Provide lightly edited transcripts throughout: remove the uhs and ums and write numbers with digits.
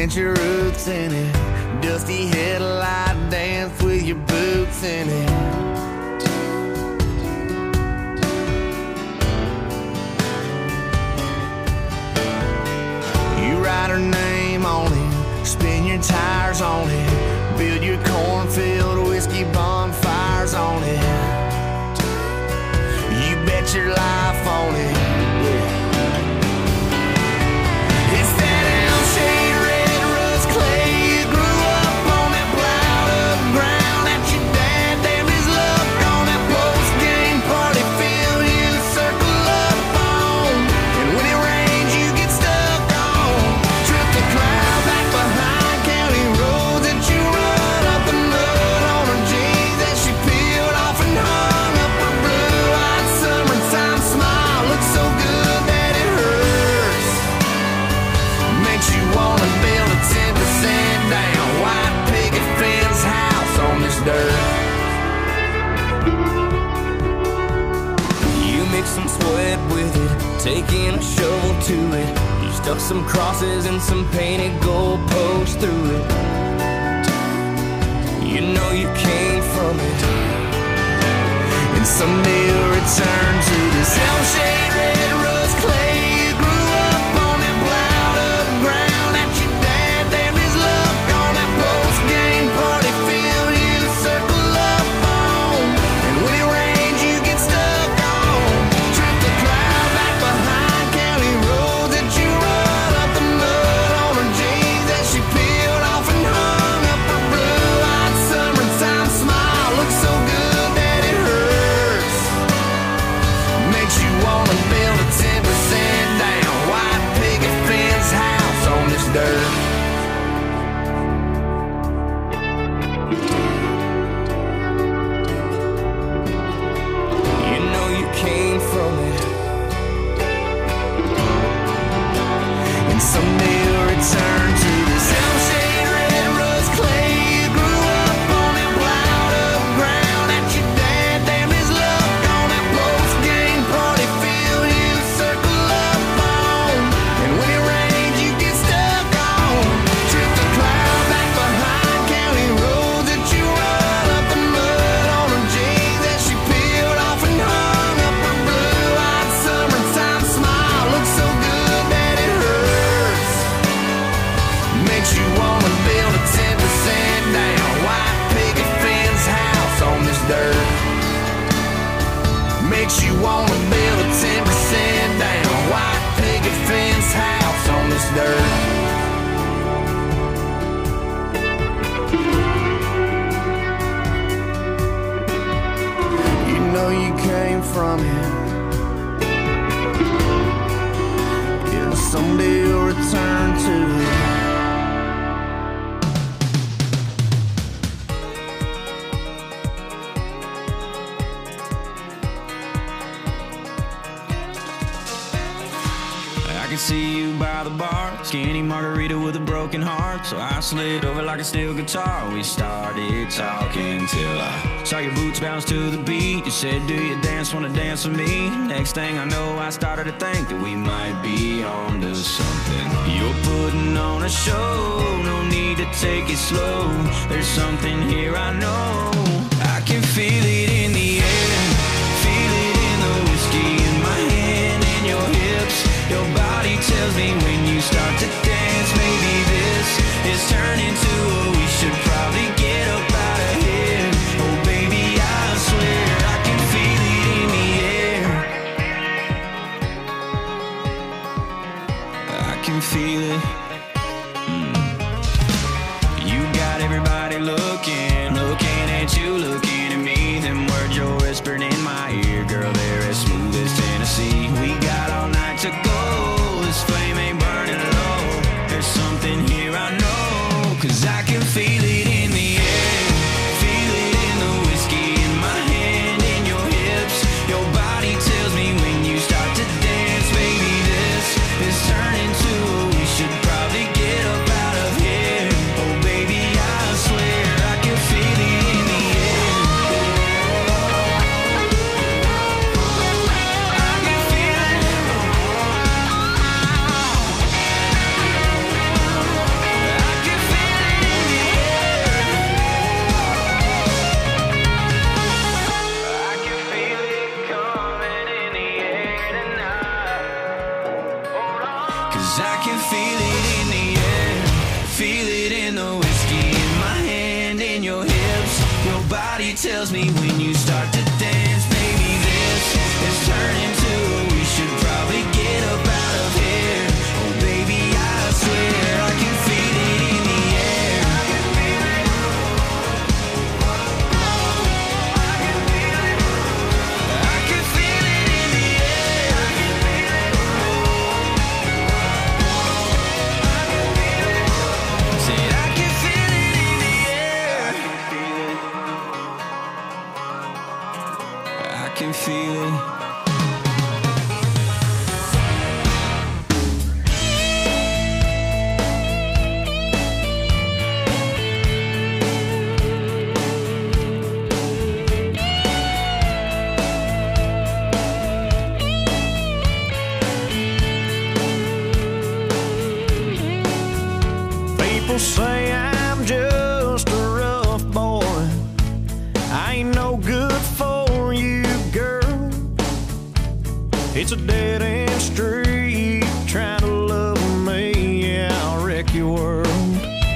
plant your roots in it. Dusty headlight dance with your boots in it. You write her name on it, spin your tires on it, build your cornfield whiskey bonfires on it. You bet your life on it. It's that L-shaped red rust clay. You grew up on that plowed up ground that your dad damned his luck on. That post-game party field you circle up on. And when it rains you get stuck on. Trip the cloud back behind county roads that you run up the mud on her jeans that she peeled off and hung up her blue-eyed summertime smile. Looks so good that it hurts. Makes you wanna build a 10% down white picket fence house on this dirt. You mix some sweat with it, taking a shovel to it. You stuck some crosses and some painted goalposts through it. You know you came from it, and someday you'll return to this L-shaped red rust clay. You grew up on that plowed up ground that your dad damned his luck on. That post-game party field you circle up on. And when it rains you get stuck on. Trip the cloud back behind county roads that you run up the mud on her jeans that she peeled off and hung up her blue-eyed summertime smile. Looks so good that it hurts. Makes you wanna build a 10% down white picket fence house on this dirt. You know you came from it, and someday you'll return to this L-shaped red rust clay. You grew up on that plowed up ground that your dad damned his luck on. That post-game party field you circle up on. And when it rains you get stuck on. Trip the cloud back behind county roads that you run up the mud on her jeans that she peeled off and hung up her blue-eyed summertime smile. Looks so good that it hurts. Makes you wanna build a 10% down white picket fence house on this dirt. Makes you wanna build a 10% down white picket fence house on this dirt. You know you came from it, and someday you'll return to it. I can see you by the bar, skinny margarita with a broken heart. So I slid over like a steel guitar. We started talking till I saw your boots bounce to the beat. You said, do you dance, wanna dance with me? Next thing I know, I started to think that we might be on to something. You're putting on a show, no need to take it slow. There's something here I know. I can feel it in the air, feel it in the whiskey in my hand and your hips. Your body tells me when you start to dance, maybe this is turning to a we should probably get up out of here. Oh baby, I swear I can feel it in the air. I can feel it. You got everybody looking at you, looking at me. Them 'Cause I can feel it in the air, feel it in the whiskey in my hand, in your hips. Your body tells me when you start to dance, baby, this is turning to we should probably get up out of here. Oh baby, I swear I can feel it in the air. I can feel it. I can feel it. I can feel it in the air. I can feel it. I can feel it. Said I can feel it in the air. I can feel it. People say I'm just a rough boy. I ain't no good for you, girl. It's a dead-end street trying to love me. Yeah, I'll wreck your world.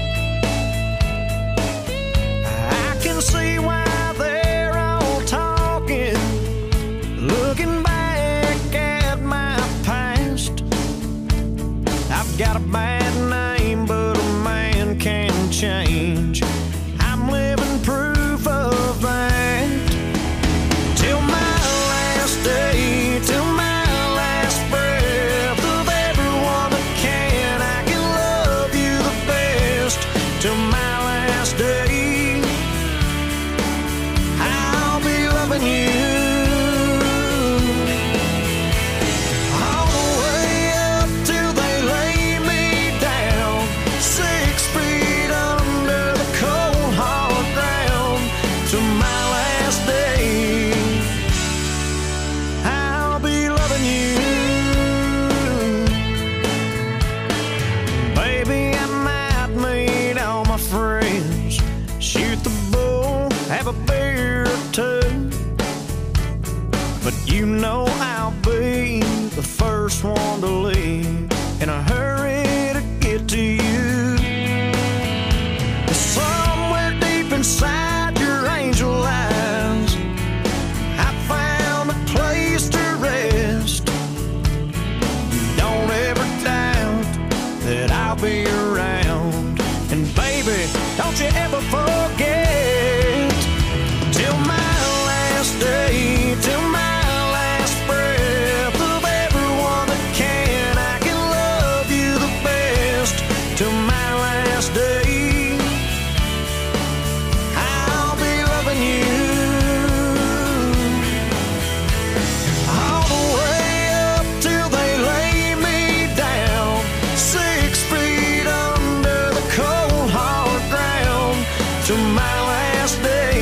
I can see why they're all talking, looking back at my past. I've got a bad name, but a man can change. I'm living proof of that. Till my last day, till my last breath, of everyone that can, I can love you the best. Till my last day, I'll be loving you. All the way up till they lay me down, 6 feet under the cold hard ground. Till my last day, I'll be loving you. Baby, I might meet all my friends, shoot the bull, have a beer or two, but you know I'll be the first one to leave, in a hurry to get to you. Somewhere deep inside your angel eyes, I found a place to rest. Don't ever doubt that I'll be around. And baby, don't you ever forget, till my last day, till my last breath, of everyone that can, I can love you the best. Till my last day, I'll be loving you. All the way up till they lay me down, 6 feet under the cold hard ground. Till my last day,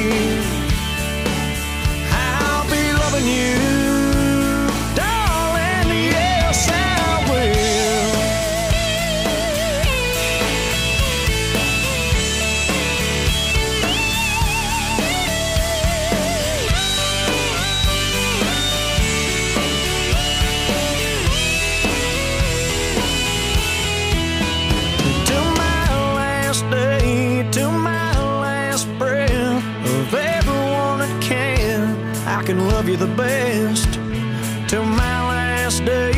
I'll be loving you, darling. Yes, I will. Till my last day, till my last breath, of everyone that can, I can love you the best. Till my last day,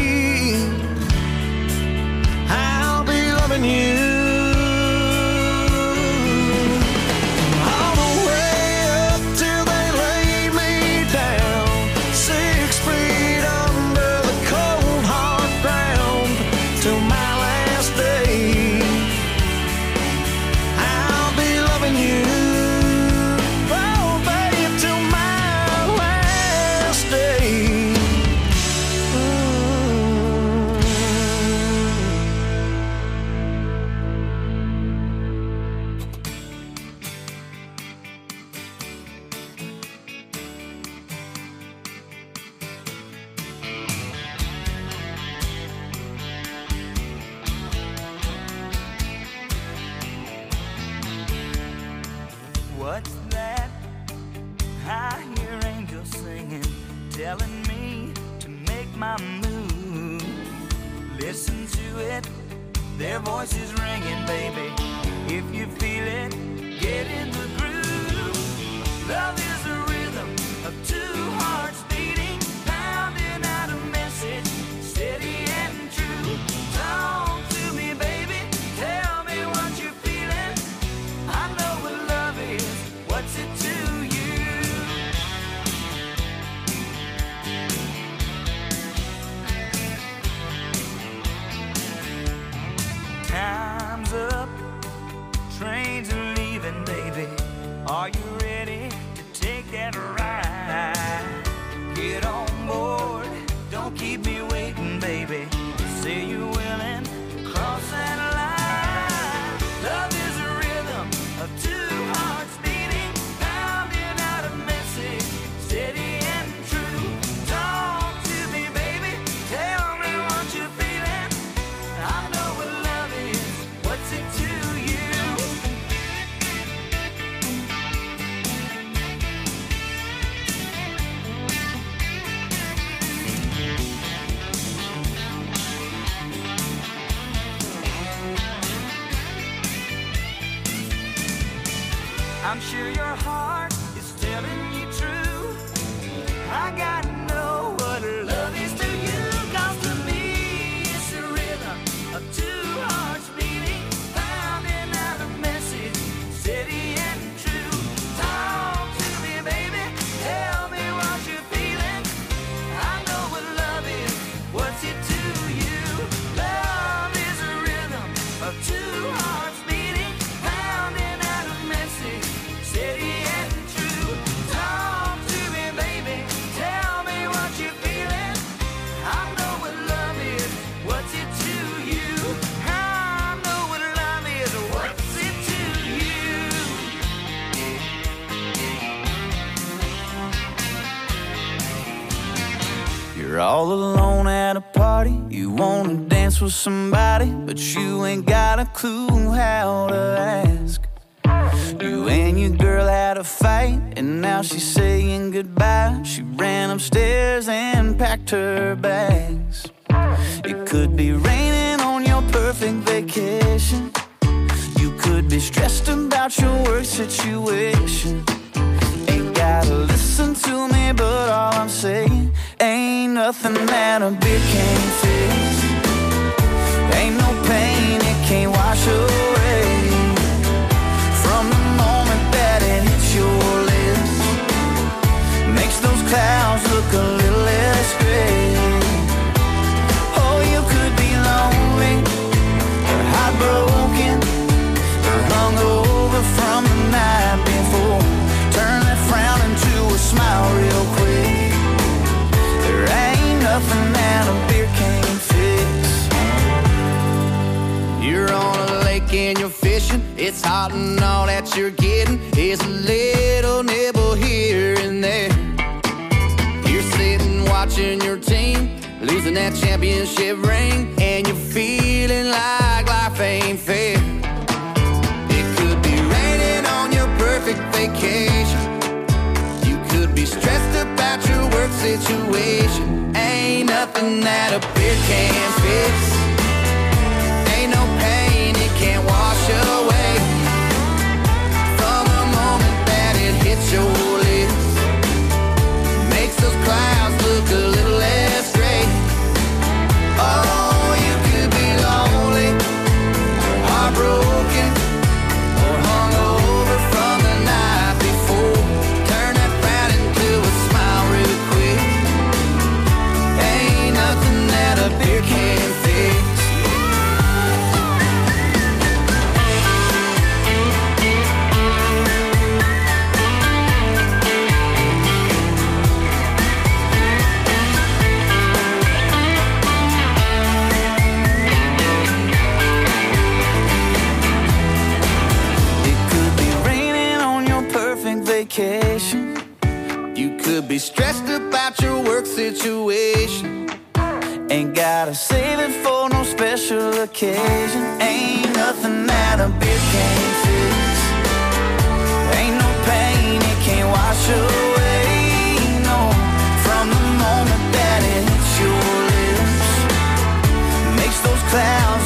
I'll be loving you. All the way up till they lay me down, 6 feet under the cold hard ground. Till my last day, I'll be loving you. Oh, baby, till my last day. What's that? I hear angels singing, telling me to make my move. Listen to it. Their voices ringing, baby. If you feel it, get in the groove. Love is a rhythm of two hearts beating, pounding out a message, steady and true. Talk to me, baby. Tell me what you're feeling. I know what love is. What's it to you? Time's up, trains are leaving, baby. Are you ready to take that ride? Get on board, don't keep me waiting, baby. Say you're willing to cross that line. Love is a rhythm of two hearts beating, pounding out a message, steady and true. Talk to me, baby, tell me what you're feeling. I know what love is, what's it to you? I'm sure your heart is telling you true. I gotta know what love is to you. 'Cause to me it's a rhythm of two hearts beating, pounding out a message, steady and true. Talk to me, baby, tell me what you're feeling. I know what love is, what's it to you? Love is a rhythm of two hearts beating, pounding out a message, steady and true. Talk to me, baby, tell me what you're feeling. I know what love is, what's it to you? I know what love is, what's it to you? You're all alone at a party, you wanna dance with somebody, but you ain't got a clue how to ask. You and your girl had a fight, and now she's saying goodbye. She ran upstairs and packed her bags. It could be raining on your perfect vacation. You could be stressed about your work situation. Ain't gotta listen to me, but all I'm saying, ain't nothing that a beer can't fix. Ain't no pain it can't wash away. From the moment that it hits your lips, makes those clouds look a little less gray. Oh, you could be lonely, or heartbroken, or hungover from the night before. Turn that frown into a smile real quick. There ain't nothing that a beer can't fix. You're on a lake and you're fishing. It's hot and all that you're getting is a little nibble here and there. You're sitting watching your team losing that championship ring, and you're feeling like life ain't fair. It could be raining on your perfect vacation. You could be stressed about your work situation. Ain't nothing that a beer can't fix. Ain't no pain it can't wash away. From the moment that it hits your lips, makes those clouds look a little less gray. Oh, you could be lonely, or heartbroken, or hungover from the night before. Turn that frown into a smile real quick. Ain't nothing that a beer can't fix. Vacation. You could be stressed about your work situation. Ain't gotta save it for no special occasion. Ain't nothing that a beer can't fix. Ain't no pain it can't wash away. No, from the moment that it hits your lips, makes those clouds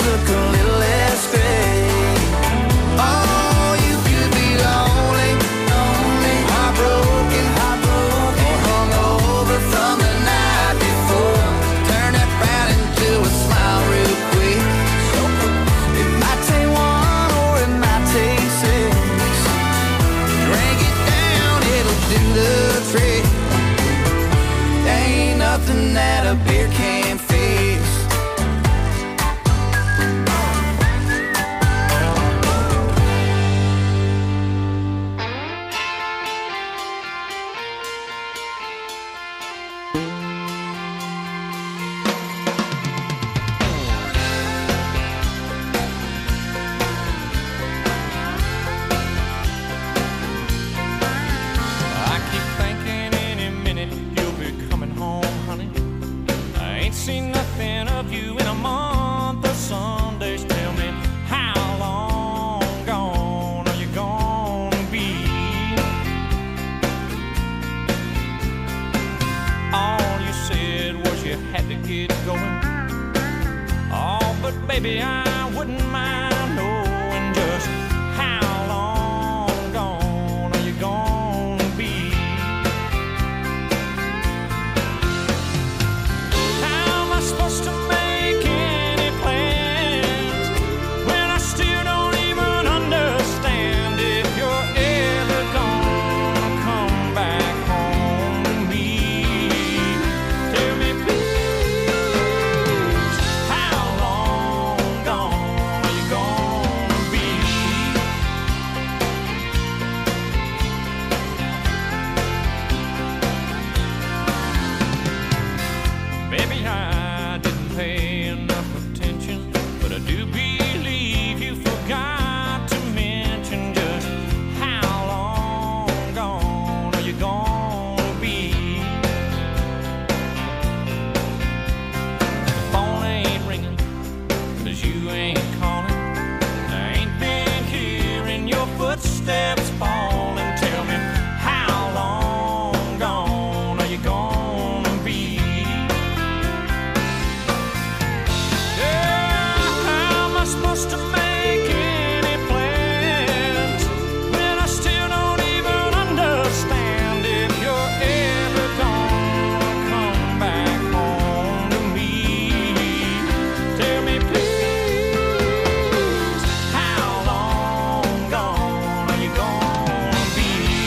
ain't seen nothing of you in a month of Sundays. Tell me, how long gone are you gonna be? All you said was you had to get going. Oh, but baby, I wouldn't mind knowing just how long gone are you gonna be? How am I supposed to make any plans when I still don't even understand if you're ever gonna come back home to me? Tell me, please, how long gone are you gonna be? Maybe I didn't pay enough attention, but I do believe you forgot to mention just how long gone are you gonna be? The phone ain't ringing, 'cause you ain't calling. I ain't been hearing your footsteps falling. Tell me, how long gone are you gonna be? Yeah, how am I supposed to make any plans when I still don't even understand if you're ever gonna come back home to me? Tell me, please, how long gone are you gonna be?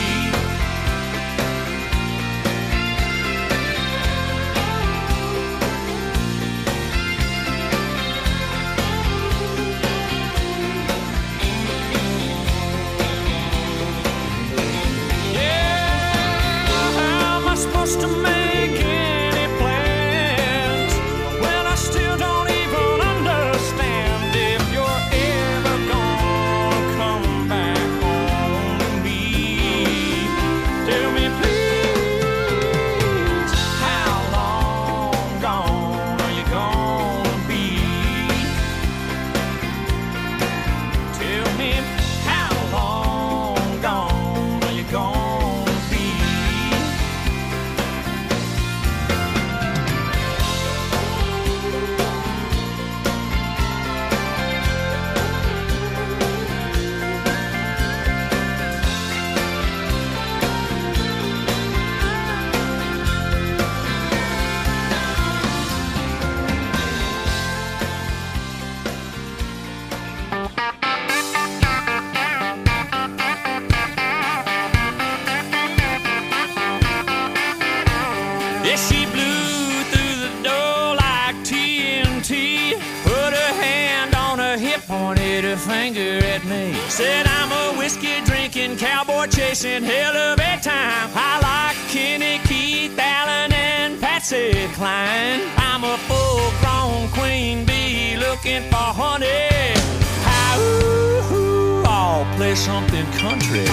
Yeah, how am I supposed to make any plans when I still don't even understand if you're ever gonna come back home to me? Tell me, please, how long gone are you gonna be? Tell me, how long gone are you gonna be? Yeah, she blew through the door like TNT, put her hand on her hip, pointed her finger at me, said I'm a whiskey drinking, cowboy chasing hell of a time. I like Kenny, Keith, Allen, and Patsy Cline. I'm a full-grown queen bee looking for honey. How, I'll play something country.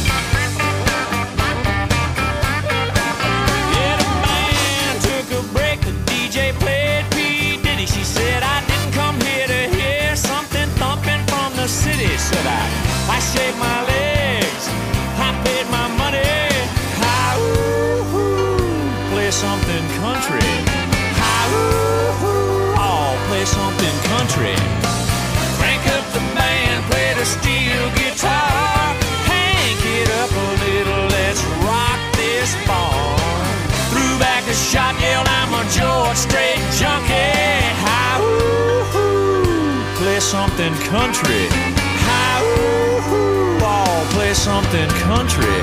Yeah, the band took a break, the DJ played P. Diddy. She said, I didn't come here to hear something thumping from the city. Said I shaved my legs, I paid my money. How, play something country. How, I'll play something country. Crank up the band, play the steel guitar. Hank it up a little, let's rock this bar. Threw back a shot, yelled, I'm a George Strait junkie. How, play something country. How, I'll play something country.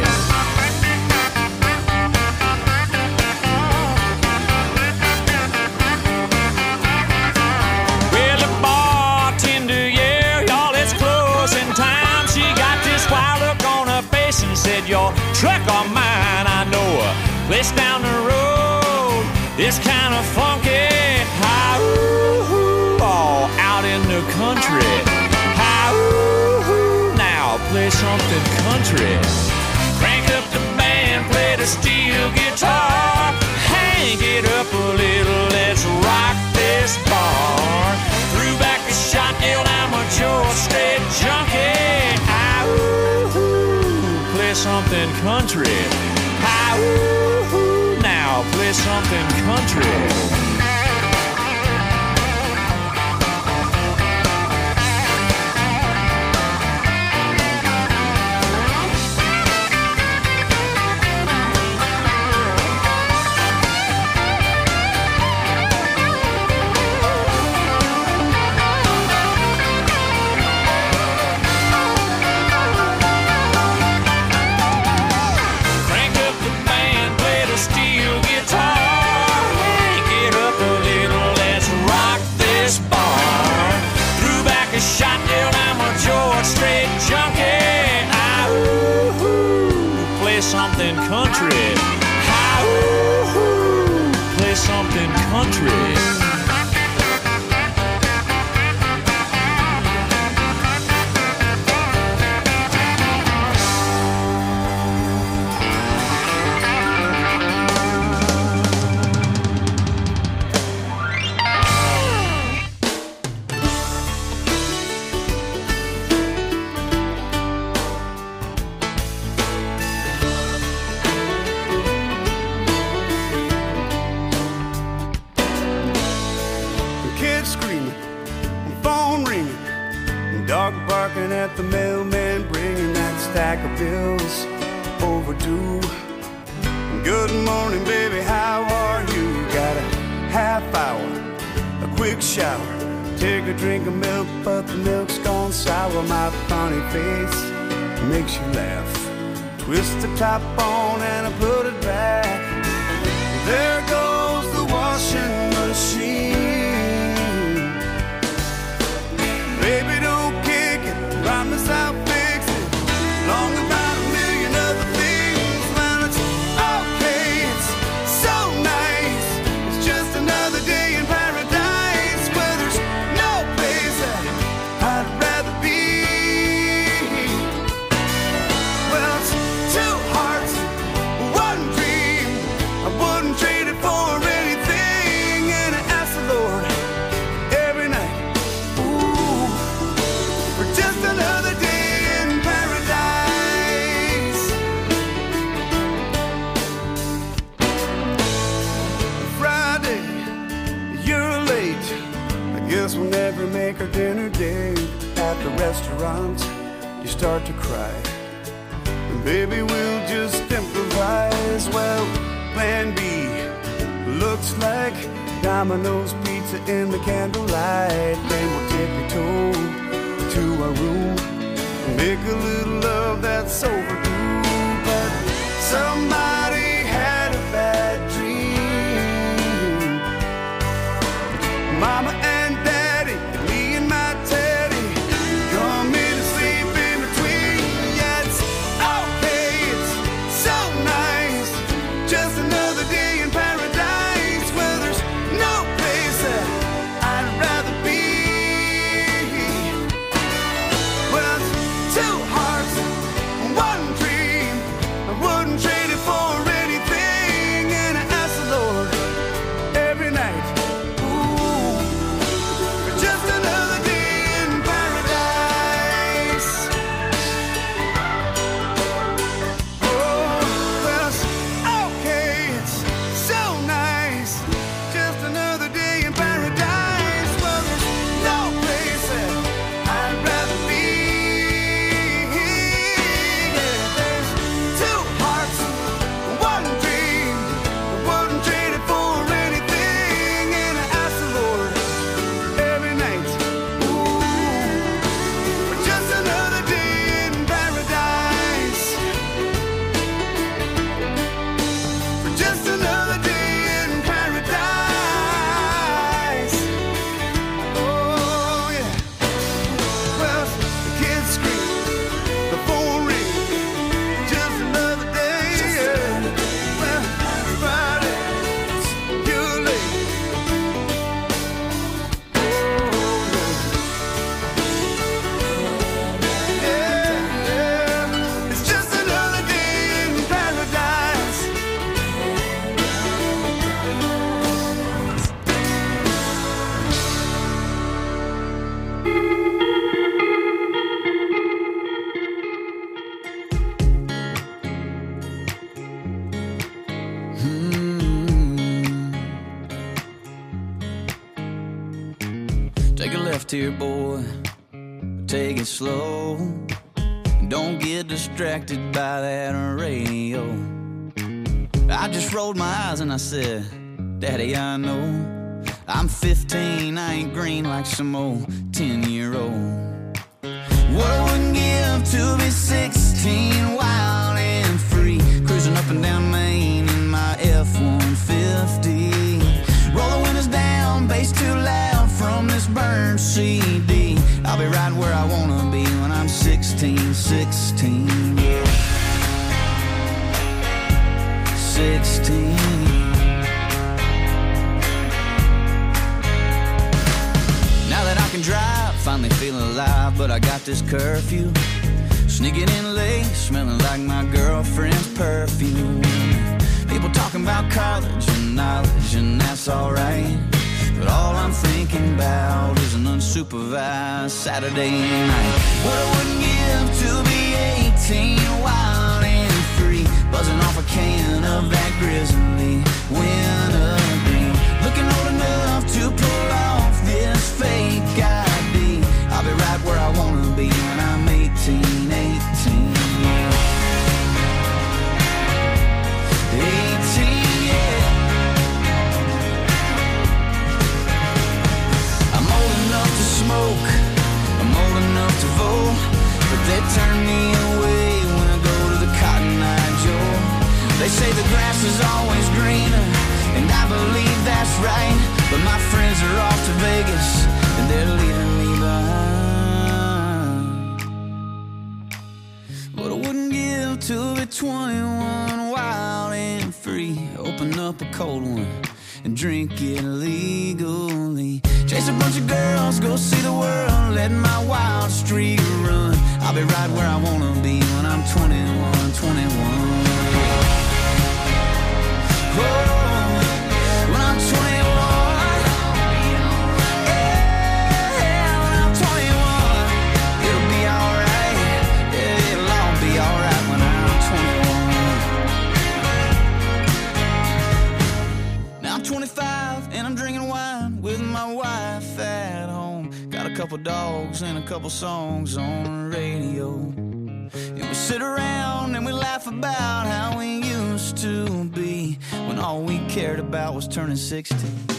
Well, the bartender, yeah, y'all, it's closing time. She got this wild look on her face and said, your truck or mine, I know a place down the road. It's kind of funky. How, all out in the country. How, now play something country. Crank up the band, play the steel guitar. Hang it up a little, let's rock something country. Hi, woo, now play something country. Something country. Hi, woo-hoo, play something country. Dog barking at the mailman, bringing that stack of bills overdue. Good morning, baby, how are you? Got a half hour, a quick shower, take a drink of milk, but the milk's gone sour. My funny face makes you laugh. Twist the top on and I put it back. There goes the washing machine. Baby, don't kick it, promise I'll fix it. Long about a million other things, man, it's okay, it's so nice. It's just another day in paradise, where there's no place that I'd rather be. Well, it's two hearts, one dream. I wouldn't trade it for anything, and I ask the Lord every night, ooh, for just another day in paradise. Friday, you're late. I guess we'll never make our dinner date. At the restaurant, you start to cry. And baby, we'll just improvise. Well, plan B looks like Domino's pizza in the candlelight. Then we'll tippy-toe to our room and make a little love that's overdue. But somebody had a bad dream. Mama and Daddy, me and my Teddy, come in and sleep in between. Yeah, it's okay, it's so nice. Just another day in paradise, where there's no place that I'd rather be. Well, it's two hearts, one dream. I wouldn't trade it for anything, and I ask the Lord every night, ooh, Take a left here, boy, take it slow. Don't get distracted by that radio. I just rolled my eyes and I said, Daddy, I know I'm 15, I ain't green like some old 10-year-old. What I wouldn't give to be 16, wild and free, cruising up and down Main in my F-150. Roll the windows down, bass too loud from this burned CD. I'll be right where I wanna be when I'm 16, yeah. 16. Now that I can drive, finally feeling alive, but I got this curfew. Sneaking in late, smelling like my girlfriend's perfume. People talking about college and knowledge, and that's alright. But all I'm thinking about is an unsupervised Saturday night. What I wouldn't give to be 18, wild and free, buzzing off a can of that Grizzly wintergreen. Looking old enough to pull off this fake ID. I'll be right where I wanna be when I'm 18, yeah. 18, yeah. I'm old enough to smoke, I'm old enough to vote, but they turn me away when I go to the Cotton Eye Joe. They say the grass is always greener, and I believe that's right, but my friends are off to Vegas, and they're leaving me behind. What I wouldn't give to be 21, wild and free, open up a cold one and drink it legally. Chase a bunch of girls, go see the world, let my wild streak run. I'll be right where I wanna be when I'm 21, 21. Oh, when I'm 21, yeah, when I'm 21, it'll be alright, yeah, it'll all be alright when I'm 21. Now I'm 25 and I'm drinking wine with my wife at home. Got a couple dogs and a couple songs on the radio. And we sit around and we laugh about how we used to be, when all we cared about was turning 16.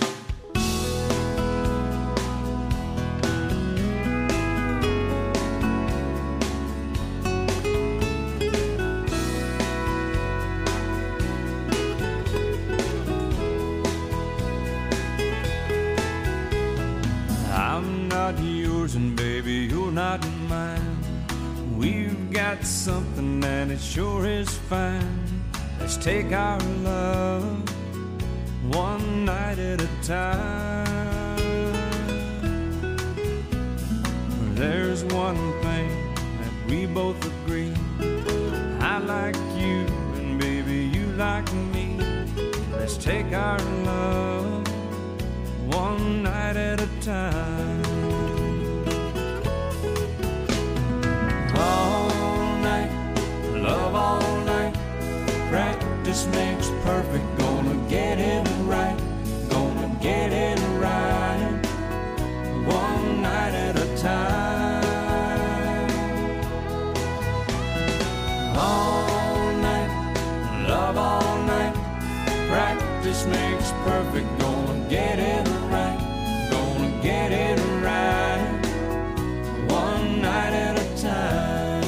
I'm not yours and baby, you're not mine. We've got something and it sure is fine. Let's take our love one night at a time. There's one thing that we both agree, I like you and baby you like me. Let's take our love one night at a time. All night, love all night. Practice makes perfect. Gonna get it right. Gonna get it right. One night at a time. All night, love all night. Practice makes perfect. Gonna get it right. Gonna get it right. One night at a time.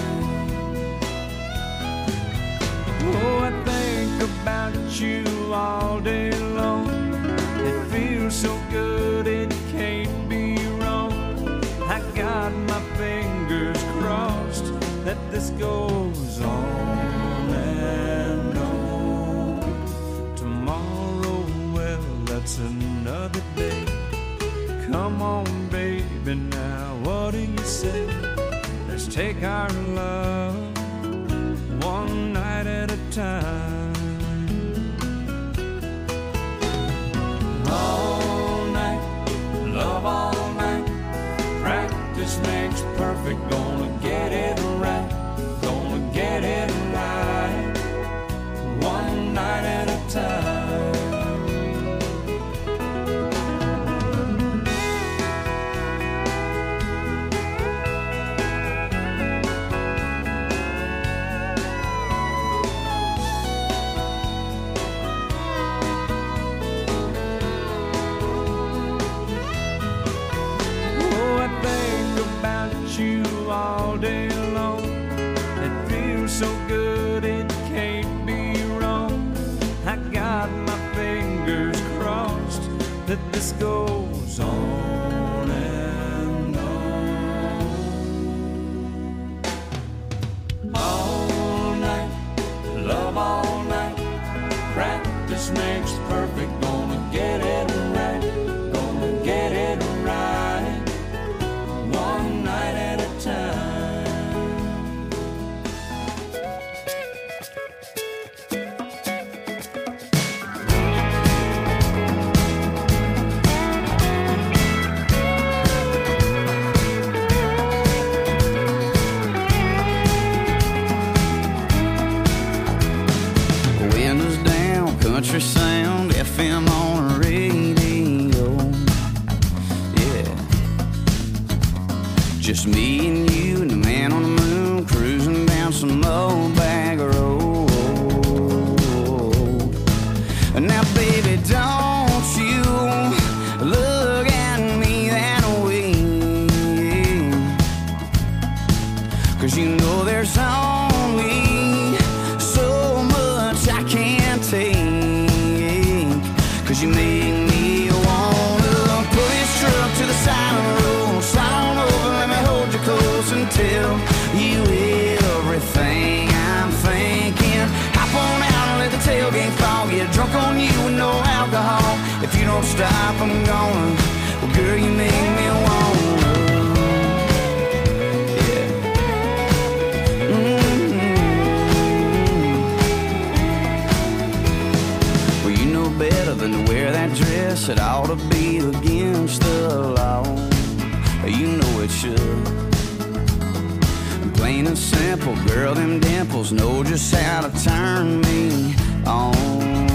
Oh, I think about you all day long. It feels so good, it can't be wrong. I got my fingers crossed that this goes on and on. Tomorrow, well, that's another day. Come on, baby, now what do you say? Let's take our love one night at a time. All night, love all night. Practice makes perfect. Gonna get it right. Gonna get it right. One night at a time. just goes on and on. All night, love all night. Practice makes perfect. Gonna get it right. Gonna get it right. One night at a time. Windows down, country sound, FM on the radio. Yeah, just me and you and the man on the moon cruising down some old bag road. Now, baby, don't you look at me that way, 'cause you know there's only so much I can't take. 'Cause you make me wanna pull this truck to the side of the road, slide on over, let me hold you close and tell you everything I'm thinking. Hop on out and let the tailgate fall, get drunk on you with no alcohol. If you don't stop, I'm gonna. Well, girl, you make me wanna. Yeah. Well, you know better than to wear that dress. It ought to be against the law. You know it should. Plain and simple, girl, them dimples know just how to turn me on.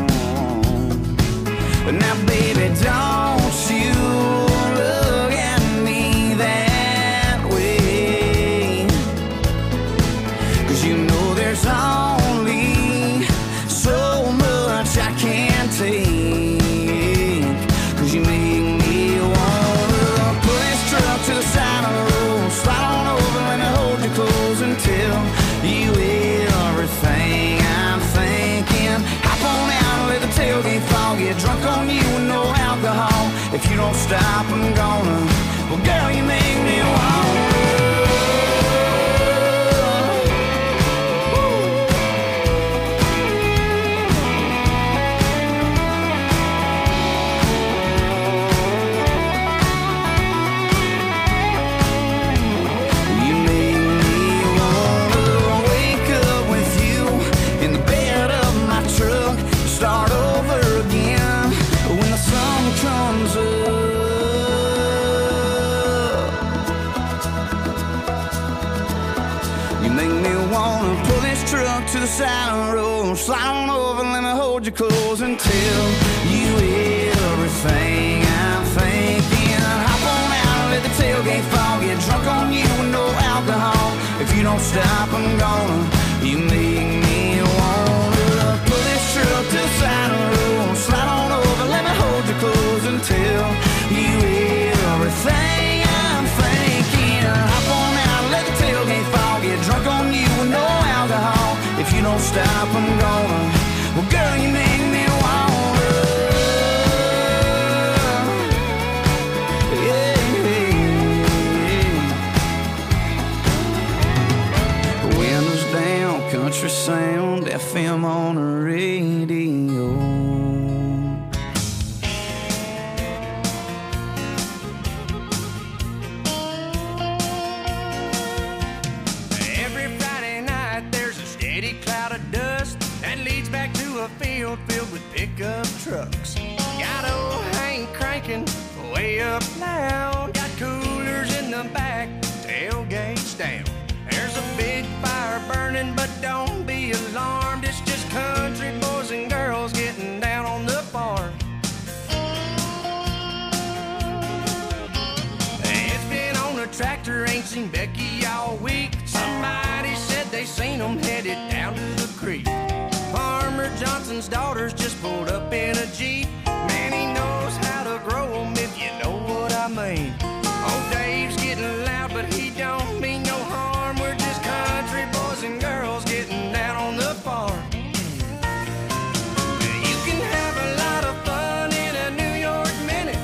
But now, baby, don't you look at me that way, 'cause you know there's only so much I can't take. 'Cause you make me wanna pull this truck to the side of the road, slide on over, let me hold you close and tell you everything I'm thinking. Hop on out and let the tailgate fall, get drunk on you with no alcohol. If you don't stop, I'm gonna. Well, girl, you make me wanna. You make me wanna wake up with you in the bed of my truck, start over again when the sun comes up. You make me wanna pull this truck to the side of the road, slide on over, let me hold you close and tell you everything I'm thinking. Hop on out and let the tailgate fall, get drunk on you with no alcohol. If you don't stop, I'm gonna. You make me wanna pull this truck to the side of the road, slide on over, let me hold you close and tell you everything I'm thinking. Hop on out and let the tailgate fall, get drunk on you with no alcohol. If you don't stop, I'm gonna. Well, girl, you make me wanna. Windows down, country sound, FM on the radio. Every Friday night there's a steady cloud of dust that leads back to a field filled with pickup trucks. Got old Hank cranking way up loud. Got coolers in the back, tailgates down. There's a big fire burning, but don't be alarmed. It's just country boys and girls getting down on the farm. Ed's been on a tractor, ain't seen Becky all week. Somebody said they seen them headed down to the creek. Farmer Johnson's daughters just pulled up in a Jeep. Man, he knows how to grow them, if you know what I mean. Old Dave's getting loud, but he don't mean no harm. We're just country boys and girls getting down on the farm. You can have a lot of fun in a New York Minute,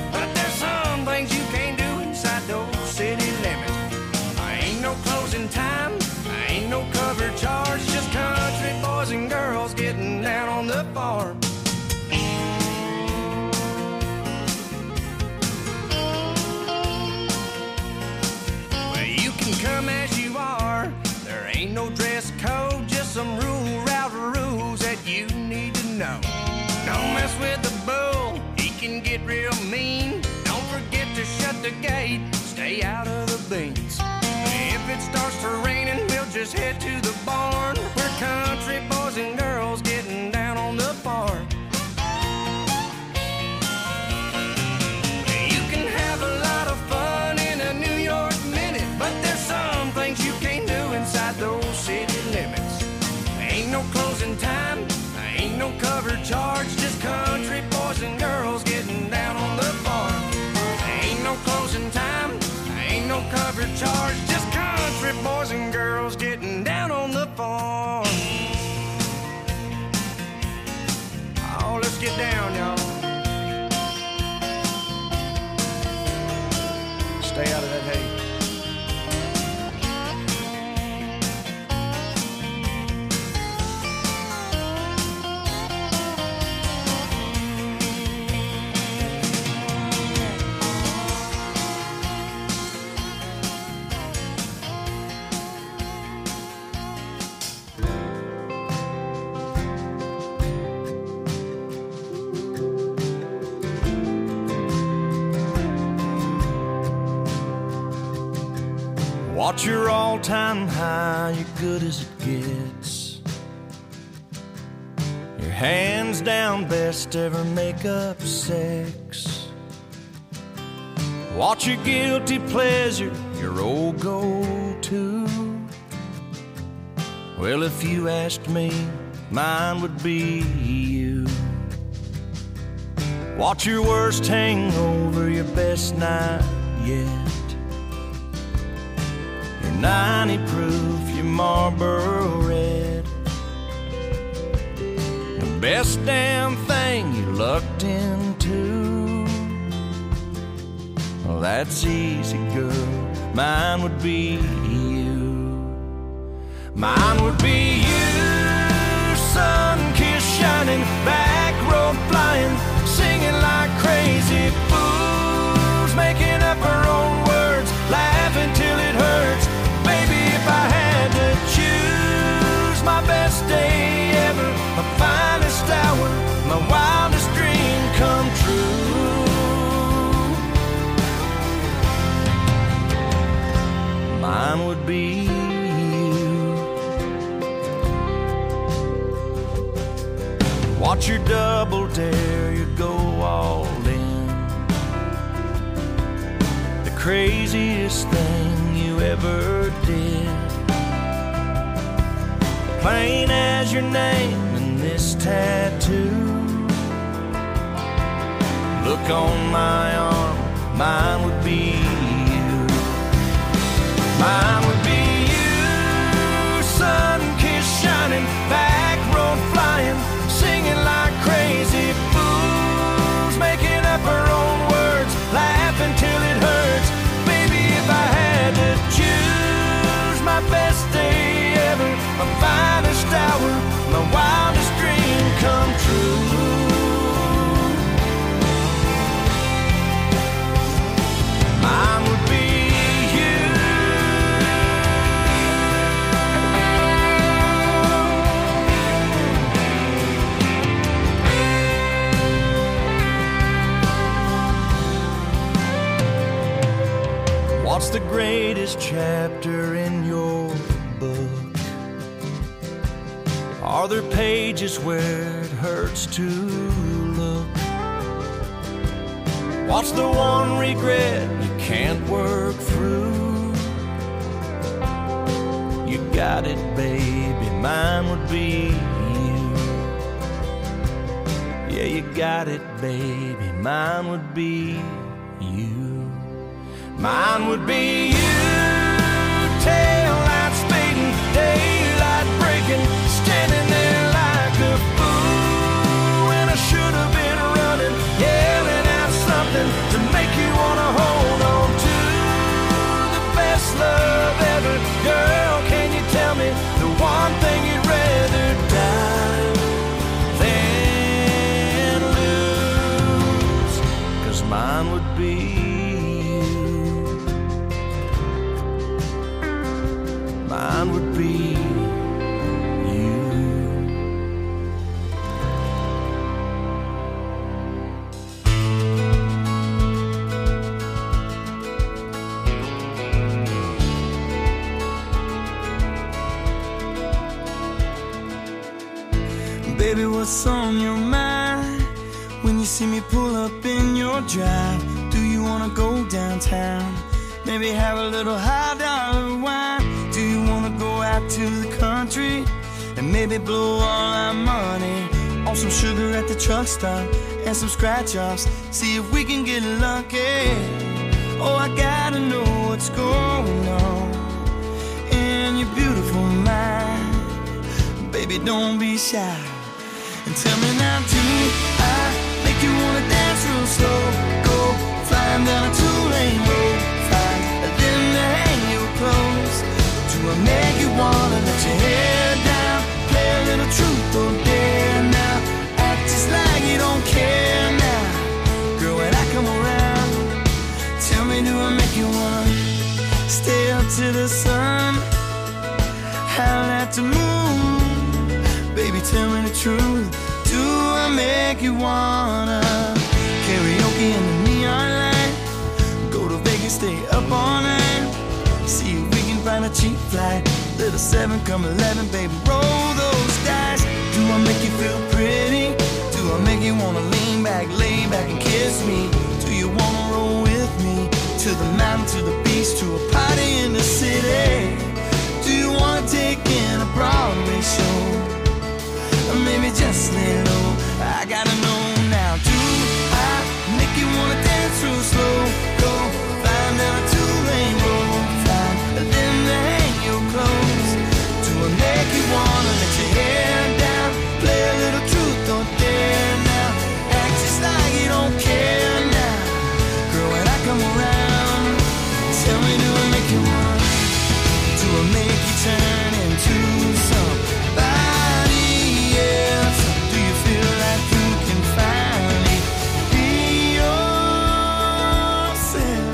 stay out of the beans. If it starts to raining, we'll just head to the barn. We're country boys and girls getting down on the farm. You can have a lot of fun in a New York minute, but there's some things you can't do inside those city limits. Ain't no closing time, ain't no cover charge, just country boys and girls getting down on the farm. Ain't no closing time, ain't no cover charge, just country boys and girls getting down on the farm. Oh, let's get down, y'all. Stay out of that hay. Watch your all-time high, you're good as it gets. Your hands down best ever make-up sex. Watch your guilty pleasure, your old go-to. Well, if you asked me, mine would be you. Watch your worst hangover, your best night yet. 90 proof, your Marlboro Red. The best damn thing you lucked into. Well, that's easy, girl. Mine would be you. Mine would be you. Sun-kissed, shining, back road flying, singing like crazy fools, making up our own words, laughing till it hurts. If I had to choose my best day ever, my finest hour, my wildest dream come true, mine would be you. Watch your double dare, you go all in. The craziest thing you ever did. Plain as your name and this tattoo. Look on my arm, mine would be you. Mine would be you. Sun-kissed, shining, back road flying, singing like crazy fools, making up our own words, laughing till it hurts. Baby, if I had to choose my best day ever, my finest hour, my wildest dream come true, mine would be you. What's the greatest chapter in your book? Are there pages where it hurts to look? What's the one regret you can't work through? You got it, baby, mine would be you. Yeah, you got it, baby, mine would be you. Mine would be you. Tail light speeding, daylight breaking, standing there like a fool when I should have been running, yelling out something to make you wanna hold on to the best love ever. Girl, can you tell me the one thing you'd rather die than lose? 'Cause mine would be mine would be you. what's on your mind when you see me pull up in your drive. Do you wanna go downtown? Maybe have a little high dollar wine. Do you wanna go out to the country and maybe blow all our money on some sugar at the truck stop and some scratch-offs? See if we can get lucky. Oh, I gotta know what's going on in your beautiful mind. Baby, don't be shy and tell me now, do I make you wanna dance real slow? Go flying down a two-lane road, find a limb to hang your clothes. Do I make you wanna let your hair down, play a little truth or dare now, act just like you don't care now? Girl, when I come around, tell me, do I make you wanna stay up to the sun, howl at the moon? Baby, tell me the truth, do I make you wanna karaoke in the neon light, go to Vegas, stay up all night, see if we can find a cheap flight, little 7 come 11, baby, roll those dice. Do I make you feel pretty? Do I make you wanna lean back, lay back and kiss me? Do you wanna roll with me to the mountain, to the beach, to a party in the city? Do you wanna take in a Broadway show? Or maybe just lay low? I gotta know now. Do I make you wanna dance real slow? Go flying down a two-lane road, find a limb to hang your clothes. Do I make you wanna let your hair down, play a little truth or dare now, act just like you don't care now? Girl, when I come around, tell me, do I make you wanna? Do I make you turn into somebody else? Do you feel like you can finally be yourself?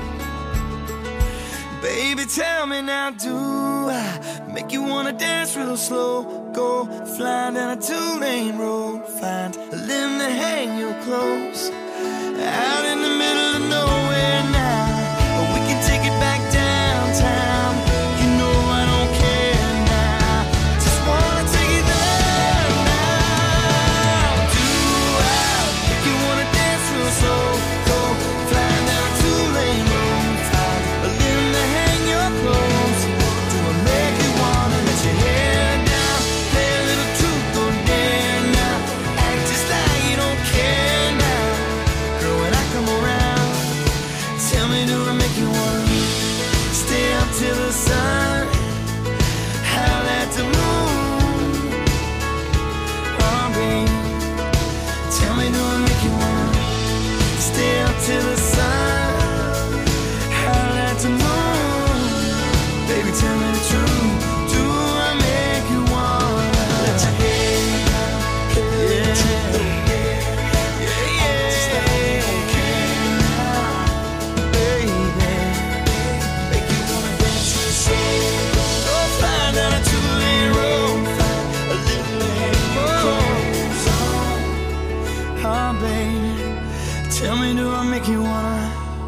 Baby, tell me now, do I make you wanna dance real slow? Go flying down a two-lane road, find a limb to hang your clothes, out in the middle of nowhere now. Or we can take it back downtown. You know I don't care now, just wanna take it there now. Do I make you wanna dance real slow? Go flying down a two-lane road, find a limb to hang your clothes. Do I make you wanna let your hair down, play a little truth or dare now, act just like you don't care now? Girl, when I come around, tell me, do I make you wanna stay up till the sun, howl at the moon? Oh, babe, tell me, do I make you wanna stay up till the sun, howl at the moon? Baby, tell me the truth, do I make you wanna let your hair down, yeah, yeah, just like you don't care now, baby, make you wanna dance real slow. Go flying down a two-lane road, find a little clothes on. Oh, baby, tell me, do I make you wanna?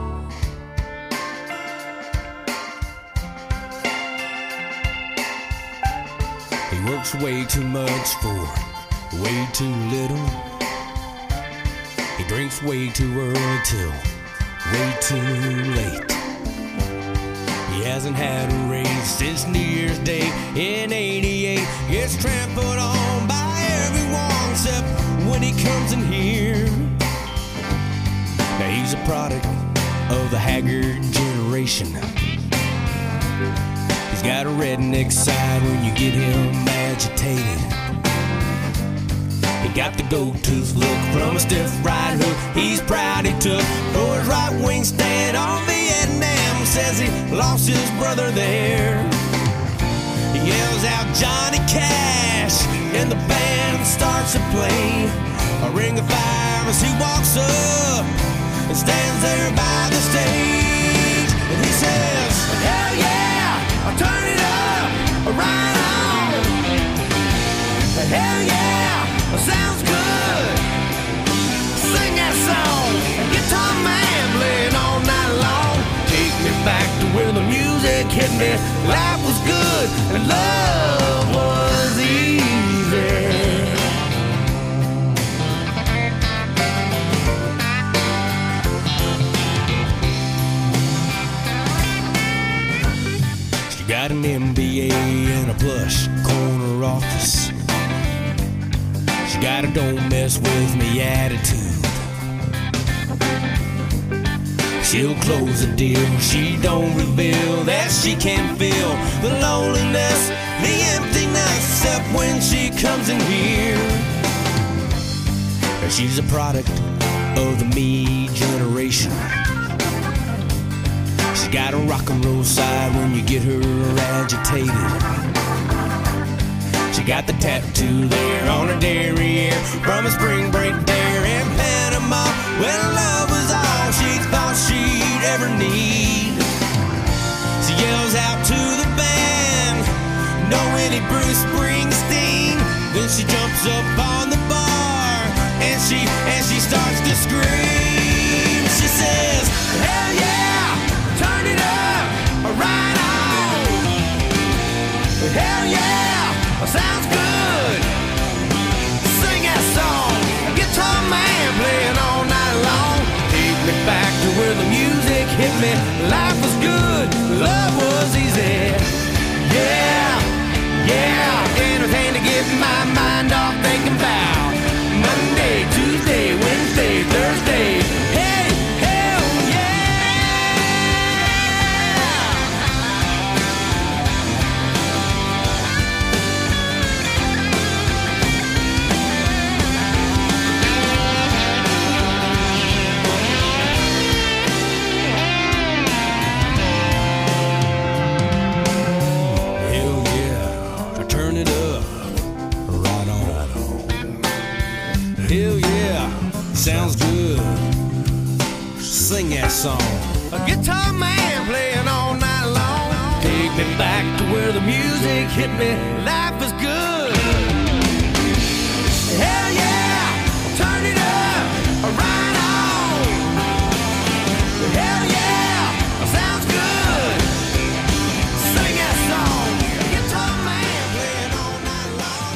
He works way too much for way too little. He drinks way too early till way too late. He hasn't had a raise since New Year's Day in '88. Gets trampled on by everyone except when he comes in here. Now he's a product of the haggard generation. He's got a redneck side when you get him agitated. He got the gold-tooth look from a stiff right hook he's proud he took for his right-wing stand on Vietnam. Says he lost his brother there. He yells out Johnny Cash and the band starts to play a ring of fire as he walks up and stands there by the stage. And he says, hell yeah, I'll turn it up, right on. Hell yeah, sounds good. Sing that song, guitar man playing all night long. Take me back to where the music hit me. Life was good and love was easy. got an MBA and a plush corner office. She got a don't mess with me attitude. She'll close a deal, she don't reveal that she can feel the loneliness, the emptiness, except when she comes in here. She's a product of the me generation. She's got a rock and roll side when you get her agitated. She got the tattoo there on her derriere from a spring break there in Panama, when love was all she thought she'd ever need. She yells out to the band, "No Willie Bruce Springsteen." Then she jumps up on the bar and she starts to scream. She says, "Hell yeah, turn it up, right on. Hell yeah, sounds good. Sing that song, guitar man playing all night long. Take me back to where the music hit me. Life was good, love was easy. Yeah, yeah, anything to get my mind off thinking about Monday, Tuesday, Wednesday, Thursday. Hey, hell sounds good. Sing that song. A guitar man playing all night long. Take me back to where the music hit me. Life is good. Hell yeah, turn it up, right on. Hell yeah, sounds good. Sing that song. A guitar man playing all night long.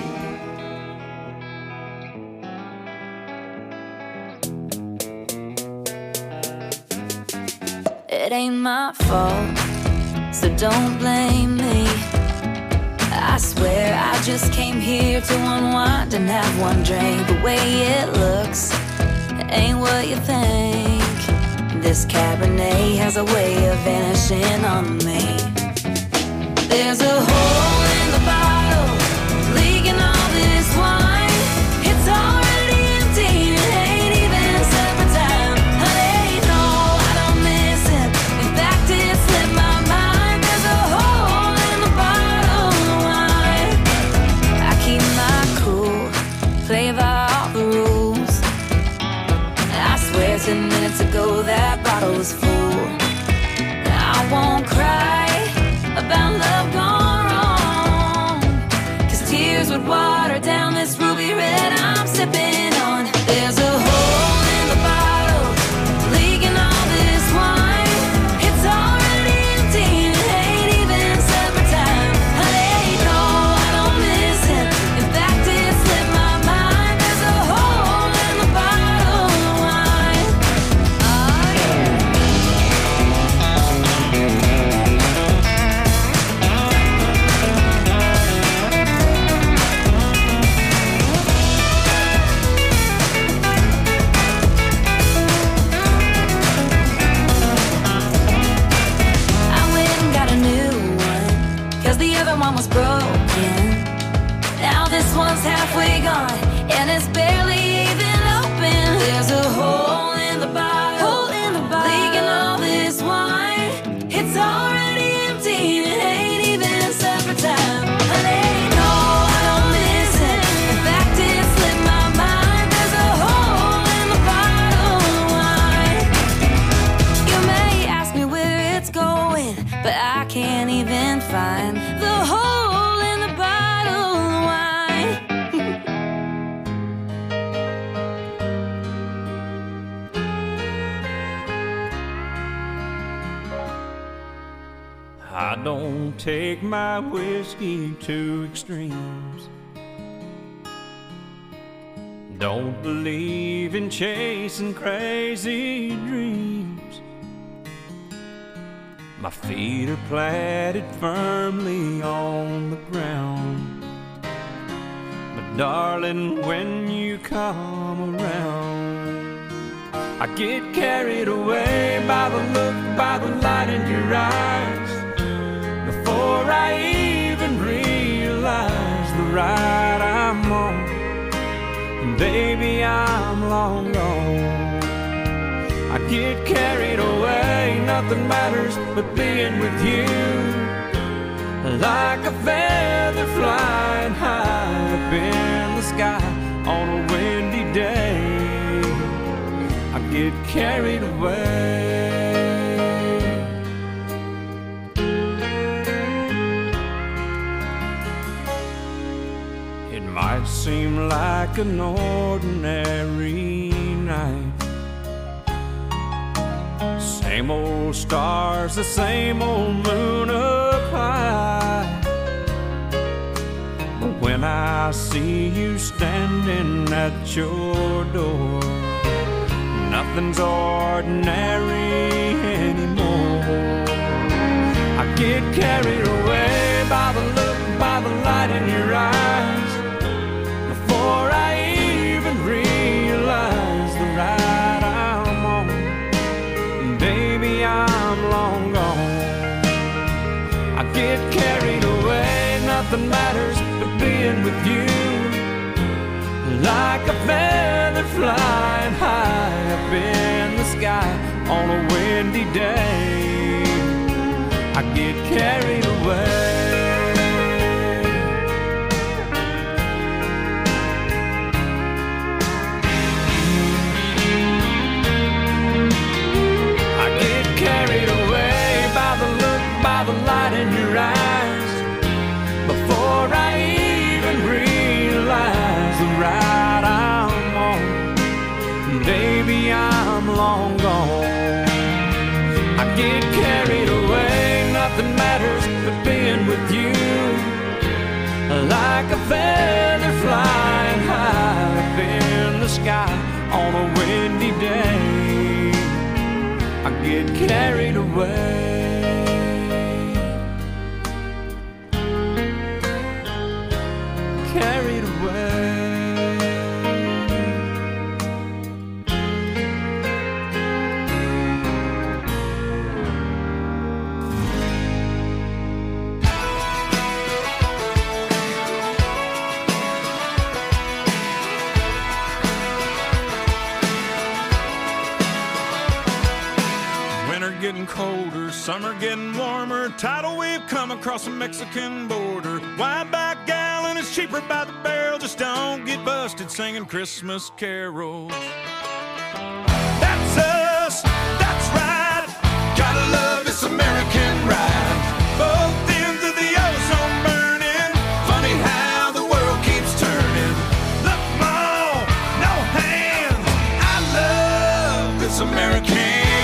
It ain't my fault, so don't blame me. I swear I just came here to unwind and have one drink. The way it looks ain't what you think. This Cabernet has a way of vanishing on me. There's a hole in the bottle, leaking all this wine. It's already empty, it ain't even supper time. Honey, no, I don't miss it. In fact, it slipped my mind. There's a hole in the bottle of wine. I keep my cool, play by all the rules. I swear 10 minutes ago that bottle was full. I won't cry about love gone wrong, 'cause tears would water down this ruby red I'm sipping on. There's a hole in the bottle, leaking all this wine. It's already empty, it ain't even supper time. Honey, no, I don't miss it. In fact, it slipped my mind. There's a hole in the bottle of wine. Oh yeah. I went and got a new one, 'cause the other one was broken. Now this one's halfway gone, and it's barely even open. There's a hole in the bottle, leaking all this wine. It's already empty, it ain't even supper time. Honey, no, I don't miss it. In fact, it slipped my mind. There's a hole in the bottle of wine. You may ask me where it's going, but I can't even find the hole in the bottle of wine. I don't take my whiskey to extremes. Don't believe in chasing crazy dreams. My feet are planted firmly on the ground. But darling, when you come around, I get carried away by the look, by the light in your eyes. Before I even realize the ride I'm on, and baby, I'm long gone. I get carried away, nothing matters but being with you. Like a feather flying high up in the sky on a windy day, I get carried away. It might seem like an ordinary night, same old stars, the same old moon up high. But when I see you standing at your door, nothing's ordinary anymore. I get carried away by the look, by the light in your eyes. Before I even realize the ride I'm on, baby, I'm long gone. I get carried away, nothing matters but being with you. Like a feather flying high up in the sky on a windy day, I get carried away. Carried away by the look, by the light in your eyes. Before I even realize the ride I'm on, baby, I'm long gone. I get carried away, nothing matters but being with you. Like a feather flying high up in the sky on a windy day, I get carried away. Carried away. Getting colder, summer getting warmer, tidal wave come across the Mexican border. Wide back gallon is cheaper by the barrel, just don't get busted singing Christmas carols. That's us, that's right, gotta love this American ride. Both ends of the ozone burning, funny how the world keeps turning. Look, Mom, no hands, I love this American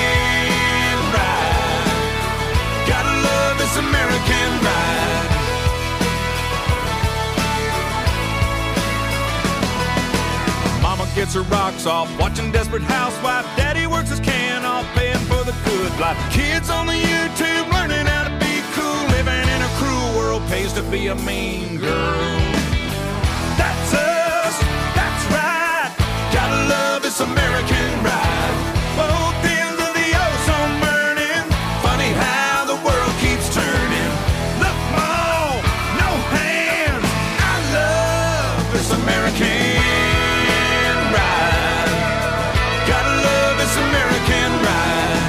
American ride. Mama gets her rocks off watching Desperate Housewife. Daddy works his can off paying for the good life. Kids on the YouTube learning how to be cool. Living in a cruel world pays to be a mean girl. That's us, that's right, gotta love this American ride. Both ends of the ozone burning, funny how the world keeps turning. Look, Mom, no hands, I love this American ride. Gotta love this American ride.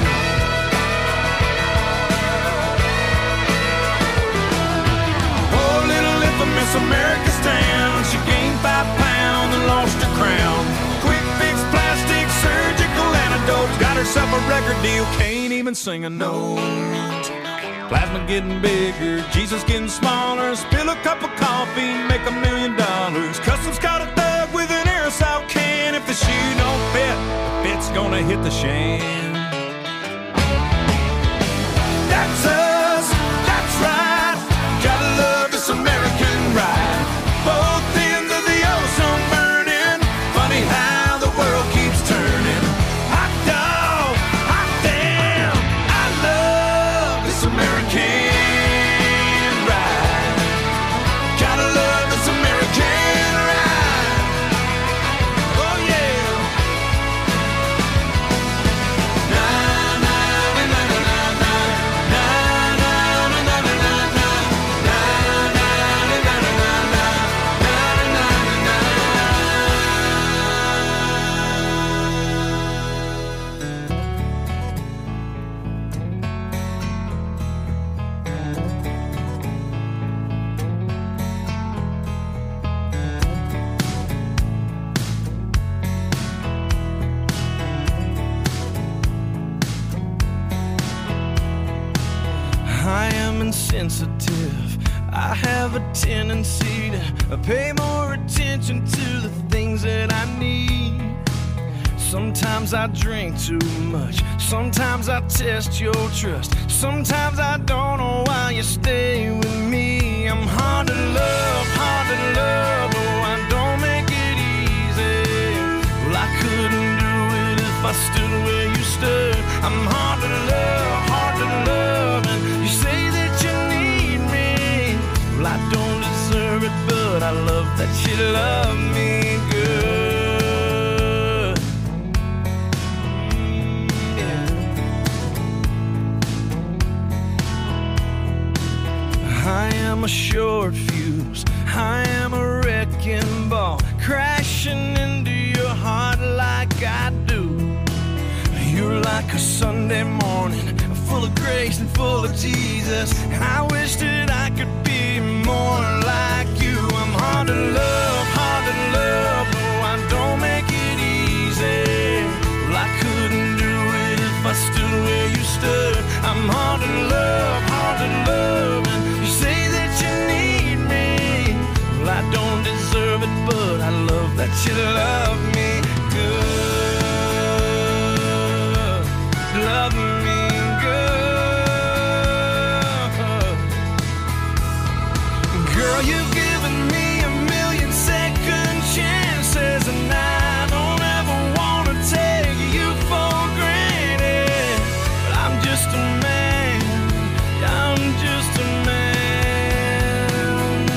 Poor little infamous America's town, she gained 5 pounds and lost her crown. Quick fix, plastic, surgical antidotes, got herself a record deal, can't even sing a note. Plasma getting bigger, Jesus getting smaller. Spill a cup of coffee, make $1 million. Customs caught a thug with an aerosol can. If the shoe don't fit, the fit's gonna hit the shan. That's us, that's right, gotta love this American ride. Both ends of the ozone burning, funny how the world keeps turning. Hot dog, hot damn, I love this American I am insensitive. I have a tendency to pay more attention to the things that I need. Sometimes I drink too much. Sometimes I test your trust. Sometimes I don't know why you stay with me. I'm hard to love, oh, I don't make it easy. Well, I couldn't do it if I stood where you stood. I'm hard to love, and you say that you need me. Well, I don't deserve it, but I love that you love me good. I am a short fuse, I am a wrecking ball, crashing into your heart like I do. You're like a Sunday morning, full of grace and full of Jesus. I wish that I could be more like you. I'm hard to love, oh, I don't make it easy. Well, I couldn't do it if I stood where you stood. I'm hard to love, and you say that you need me. Well, I don't deserve it, but I love that you love me good. Love me good. Girl, you've given me a million second chances, and I don't ever want to take you for granted. But I'm just a man, I'm just a man.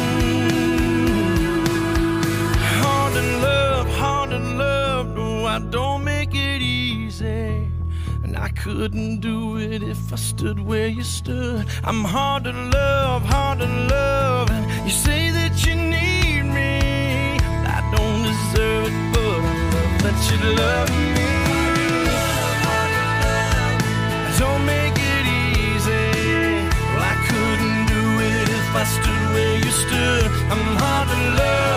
Hard to love, no, I don't make it easy. And I couldn't do it if I stood where you stood. I'm hard to love, and you say that you need me. I don't deserve it, but I love that you love me. I don't make it easy. Well, I couldn't do it if I stood where you stood. I'm hard to love.